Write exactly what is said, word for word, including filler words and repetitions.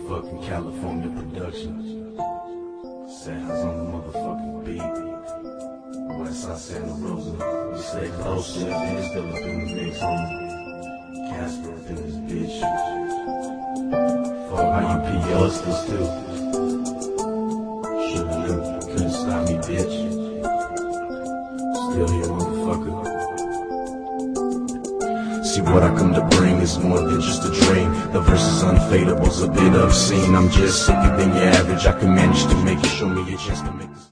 Motherfucking California production. Sounds on the motherfucking beat. Westside Santa Rosa. We stay close, yeah, Ben still up in the mix, homie. Casper up in this bitch. Fuck I U P hustlers too. Should've couldn't stop me, bitch. Still here, motherfucker. See, what I come to bring is more than just a dream. The verse is unfadable's a bit obscene. I'm just sicker than your average. I can manage to make it, show me a chance to make this.